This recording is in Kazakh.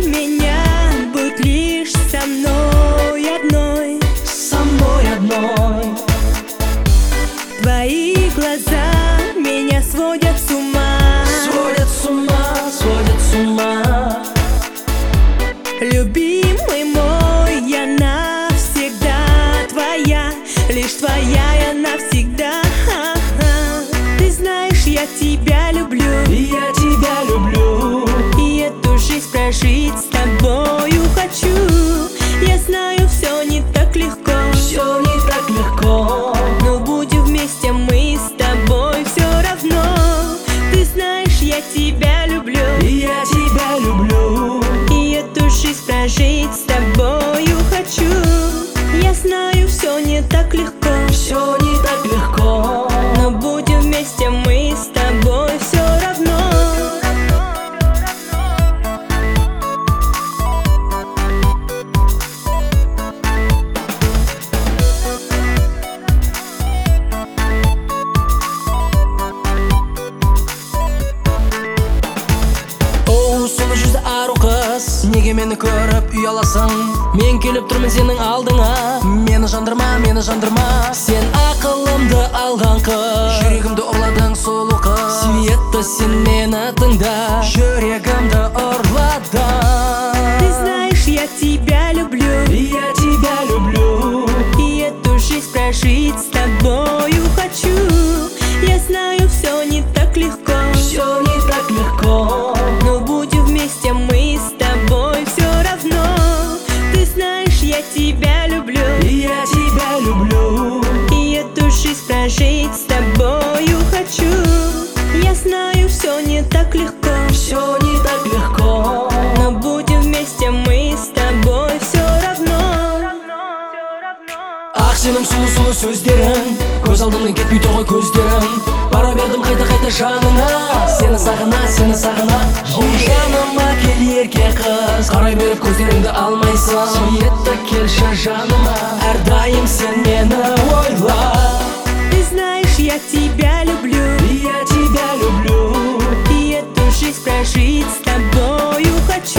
меня, будь лишь со мной одной. Со мной одной. Твои глаза меня сводят с ума. Сводят с ума, сводят с ума. Любимый мой, я навсегда твоя, лишь твоя я навсегда. Ты знаешь, я тебя люблю, Я тебя люблю. и эту жизнь прожить с тобою хочу. Я знаю, все не так легко, Все не так легко, но будем вместе мы с тобой все равно. Ты знаешь, я тебя люблю, я тебя люблю. и эту жизнь прожить с тобою хочу. Я знаю, все не так легко, Все не так легко, но будем вместе мы с тобой все равно. Оу, сұлу жүзді ару қыз, неге мені көріп ұяласың? Мен келіп тұрмын сенің алдыңа. Мені жандырма, мені жандырма. Сен ақылымды алған қыз, жүрегімді ұрладың сұлу қыз. Светті сен мені тыңда, жүрегімді ұрладың. Ты знаешь, я тебя люблю, Я тебя люблю. и эту жизнь прожить с тобою хочу. Я знаю, все не так легко, Все не так легко, но будем вместе мы с тобой все равно. Ты знаешь, я тебя люблю, я тебя люблю. и эту жизнь прожить с тобою хочу. Я знаю, все не так легко, Все не так легко, но будем вместе мы с тобой все равно. ақ сенің сұлу-сұлу сөздерің, көз алдымнан кетпей тұр ғой көздерің. Бара бердім қайта-қайта жанына, сені сағына, сені сағына. Жаныма кел ерке қыз, қарай беріп көздеріңді алмайсың. Светті келші жаныма, әрдайым сен мені ойла. Ты знаешь, я тебя люблю, Я тебя люблю. и эту жизнь прожить с тобою хочу.